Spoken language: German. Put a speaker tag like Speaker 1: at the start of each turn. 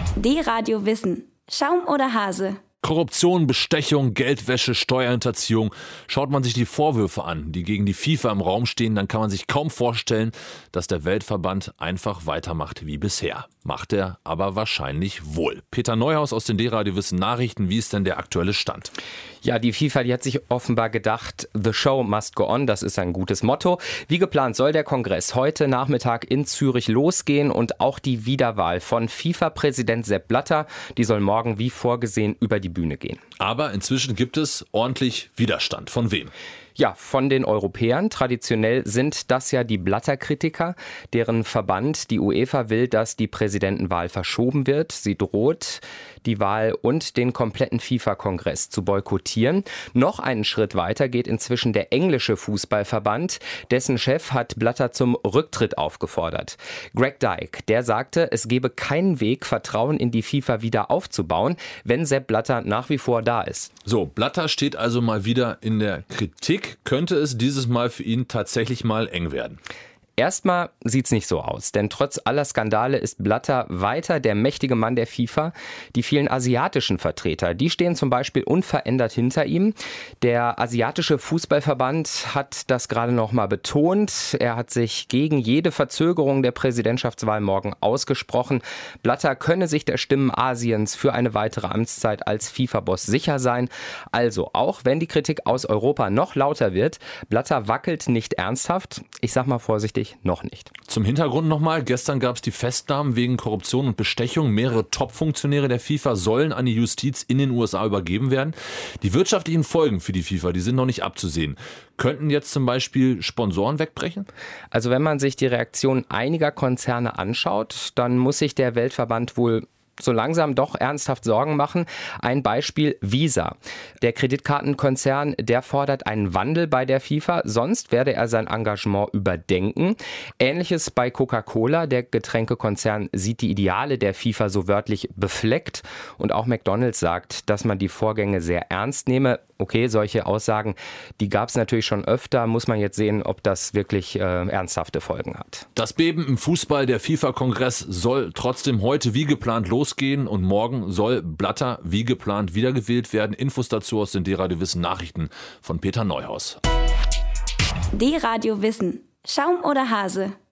Speaker 1: D-Radio Wissen. Schaum oder Hase?
Speaker 2: Korruption, Bestechung, Geldwäsche, Steuerhinterziehung. Schaut man sich die Vorwürfe an, die gegen die FIFA im Raum stehen, dann kann man sich kaum vorstellen, dass der Weltverband einfach weitermacht wie bisher. Macht er aber wahrscheinlich wohl. Peter Neuhaus aus den D-Radio Wissen Nachrichten. Wie ist denn der aktuelle Stand?
Speaker 3: Ja, die FIFA, die hat sich offenbar gedacht, the show must go on, das ist ein gutes Motto. Wie geplant soll der Kongress heute Nachmittag in Zürich losgehen und auch die Wiederwahl von FIFA-Präsident Sepp Blatter, die soll morgen wie vorgesehen über die Bühne gehen.
Speaker 2: Aber inzwischen gibt es ordentlich Widerstand. Von wem?
Speaker 3: Ja, von den Europäern. Traditionell sind das ja die Blatter-Kritiker, deren Verband, die UEFA, will, dass die Präsidentenwahl verschoben wird. Sie droht, die Wahl und den kompletten FIFA-Kongress zu boykottieren. Noch einen Schritt weiter geht inzwischen der englische Fußballverband. Dessen Chef hat Blatter zum Rücktritt aufgefordert. Greg Dyke, der sagte, es gebe keinen Weg, Vertrauen in die FIFA wieder aufzubauen, wenn Sepp Blatter nach wie vor da ist.
Speaker 2: So, Blatter steht also mal wieder in der Kritik. Könnte es dieses Mal für ihn tatsächlich mal eng werden?
Speaker 3: Erstmal sieht's nicht so aus, denn trotz aller Skandale ist Blatter weiter der mächtige Mann der FIFA. Die vielen asiatischen Vertreter, die stehen zum Beispiel unverändert hinter ihm. Der asiatische Fußballverband hat das gerade noch mal betont. Er hat sich gegen jede Verzögerung der Präsidentschaftswahl morgen ausgesprochen. Blatter könne sich der Stimmen Asiens für eine weitere Amtszeit als FIFA-Boss sicher sein. Also, auch wenn die Kritik aus Europa noch lauter wird, Blatter wackelt nicht ernsthaft. Ich sag mal vorsichtig, noch nicht.
Speaker 2: Zum Hintergrund nochmal, gestern gab es die Festnahmen wegen Korruption und Bestechung. Mehrere Top-Funktionäre der FIFA sollen an die Justiz in den USA übergeben werden. Die wirtschaftlichen Folgen für die FIFA, die sind noch nicht abzusehen. Könnten jetzt zum Beispiel Sponsoren wegbrechen?
Speaker 3: Also wenn man sich die Reaktion einiger Konzerne anschaut, dann muss sich der Weltverband wohl so langsam doch ernsthaft Sorgen machen. Ein Beispiel: Visa. Der Kreditkartenkonzern, der fordert einen Wandel bei der FIFA, sonst werde er sein Engagement überdenken. Ähnliches bei Coca-Cola. Der Getränkekonzern sieht die Ideale der FIFA so wörtlich befleckt. Und auch McDonald's sagt, dass man die Vorgänge sehr ernst nehme. Okay, solche Aussagen, die gab es natürlich schon öfter. Muss man jetzt sehen, ob das wirklich ernsthafte Folgen hat.
Speaker 2: Das Beben im Fußball, der FIFA-Kongress, soll trotzdem heute wie geplant losgehen und morgen soll Blatter wie geplant wiedergewählt werden. Infos dazu aus den D-Radio Wissen Nachrichten von Peter Neuhaus.
Speaker 1: D-Radio Wissen. Schaum oder Hase?